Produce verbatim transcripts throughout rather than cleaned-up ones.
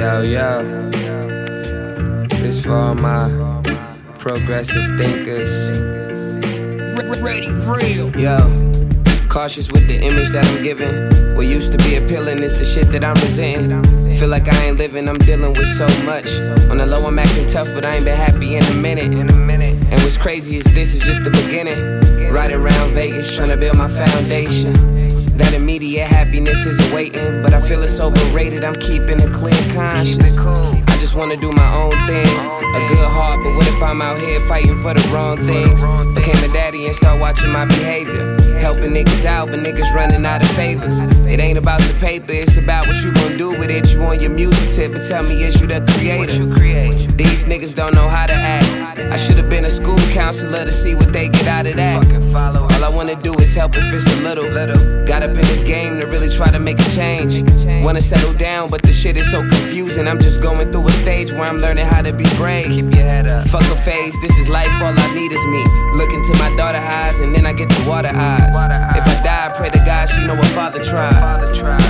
Yo, yo, this for all my progressive thinkers. Ready, real. Yo, cautious with the image that I'm giving. What used to be appealing is the shit that I'm resenting. Feel like I ain't living, I'm dealing with so much. On the low, I'm acting tough, but I ain't been happy in a minute. In a minute. And what's crazy is this is just the beginning. Riding around Vegas, trying to build my foundation. That immediate happiness is waiting, but I feel it's overrated. I'm keeping a clear conscience. I just wanna do my own thing. A good heart, but what if I'm out here fighting for the wrong things? Became a daddy and start watching my behavior. Helping niggas out, but niggas running out of favors. It ain't about the paper, it's about what you gon' do with it. You on your music tip, and tell me, is you the creator? What you create? These niggas don't know how to act. I should've been a school counselor to see what they get out of that. All I wanna do is help if it's a little. Got up in this game to really try to make a change. Wanna settle down, but the shit is so confusing. I'm just going through a stage where I'm learning how to be brave. Keep your head up. Fuck a phase, this is life, all I need is me. Look into my daughter eyes, and then I get the water eyes. If I die, I pray to God she know what father tried.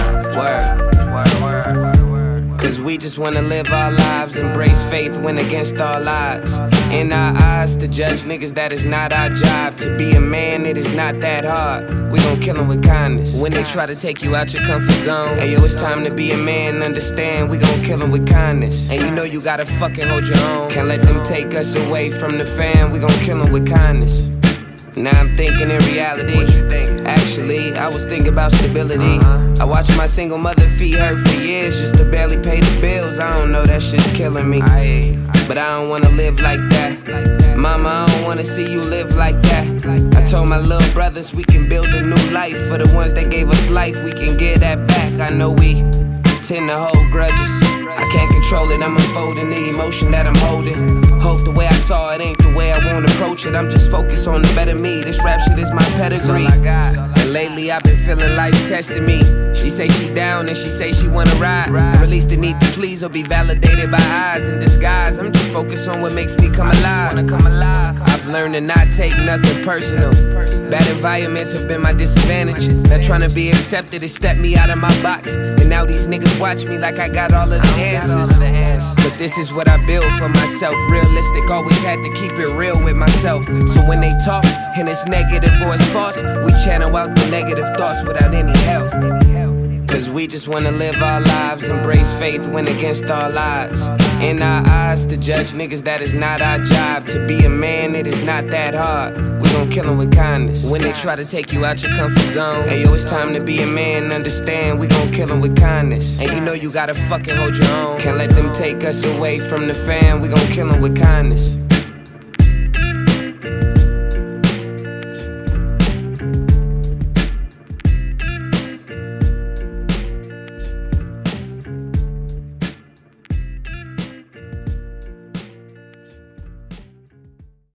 Word, word, word. Cause we just wanna live our lives, embrace faith, win against all odds. In our eyes, to judge niggas, that is not our job. To be a man, it is not that hard. We gon' kill them with kindness. When they try to take you out your comfort zone, hey yo, it's time to be a man, understand. We gon' kill them with kindness. And you know you gotta fucking hold your own. Can't let them take us away from the fam. We gon' kill them with kindness. Now I'm thinking in reality. What you think? Actually, I was thinking about stability. Uh-huh. I watched my single mother feed her for years just to barely pay the bills. I don't know, that shit's killing me. I, but I don't wanna live like that. Mama, I don't wanna see you live like that. I told my little brothers we can build a new life. For the ones that gave us life, we can get that back. I know we tend to hold grudges. I can't control it, I'm unfolding the emotion that I'm holding. Hope the way I saw it ain't the way I wanna approach it. I'm just focused on the better me. This rap shit is my pedigree. I got. And lately I've been feeling life's testing me. She say she down and she say she wanna ride. I release the need to please or be validated by eyes in disguise. I'm just focused on what makes me come alive. Wanna come alive. I've learned to not take nothing personal. Bad environments have been my disadvantage. Not trying to be accepted, it stepped me out of my box. And now these niggas watch me like I got all of the answers. But this is what I built for myself. Realistic, always had to keep it real with myself. So when they talk and it's negative or it's false, we channel out the negative thoughts without any help. Cause we just wanna live our lives, embrace faith, win against all odds. In our eyes, to judge niggas, that is not our job. To be a man, it is not that hard. We gon' kill them with kindness. When they try to take you out your comfort zone, hey yo, it's time to be a man, understand. We gon' kill them with kindness. And you know you gotta fucking hold your own. Can't let them take us away from the fam. We gon' kill them with kindness.